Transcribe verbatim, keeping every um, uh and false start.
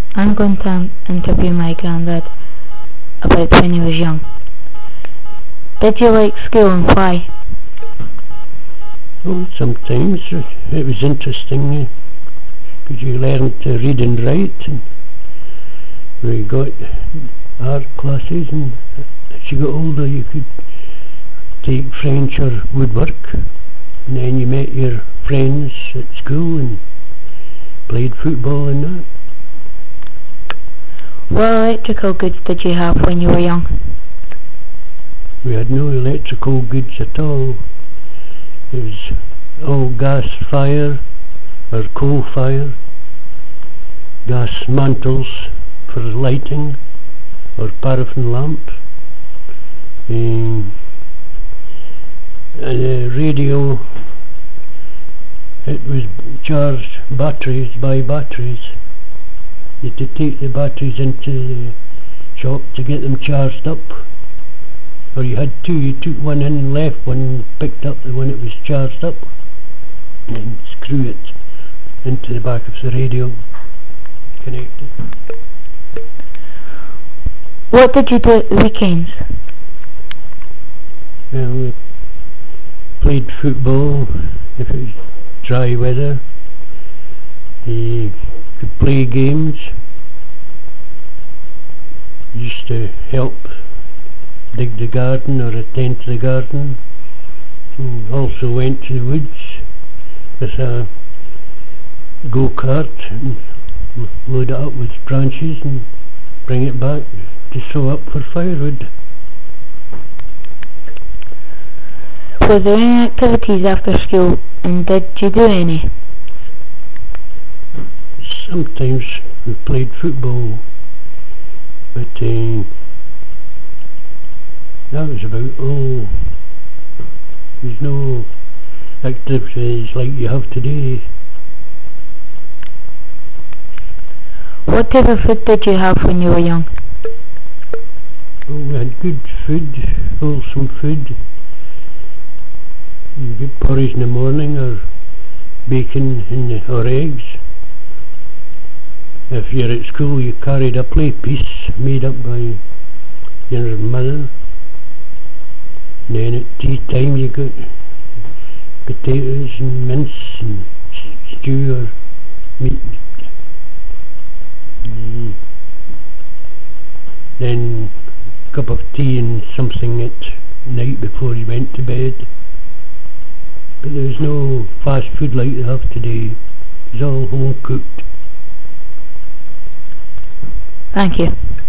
I'm going to interview my granddad about when he was young. Did you like school and why? Oh, sometimes it was interesting because you learned to read and write, and we got art classes, and as you got older you could take French or woodwork, and then you met your friends at school and played football and that. What electrical goods did you have when you were young? We had no electrical goods at all. It was all gas fire or coal fire, gas mantles for lighting or paraffin lamp, um, and a radio. It was charged batteries by batteries. You had to take the batteries into the shop to get them charged up, or you had two. You took one in and left one and picked up the one that was charged up and then screw it into the back of the radio, connect it. What did you do at the weekends? Well, we played football if it was dry weather. You could play games. Used to help dig the garden or attend to the garden. And also went to the woods with a go-kart and load it up with branches and bring it back to sew up for firewood. Were there any activities after school, and did you do any? Sometimes we played football, but uh, that was about all. There's no activities like you have today. What type of food did you have when you were young? Oh, we had good food, wholesome food. You get porridge in the morning, or bacon in the, or eggs. If you're at school, you carried a play piece made up by your mother. And then at tea time you got potatoes and mince and stew or meat. Mm. Then a cup of tea and something at night before you went to bed. But there was no fast food like they have today. It was all home cooked. Thank you.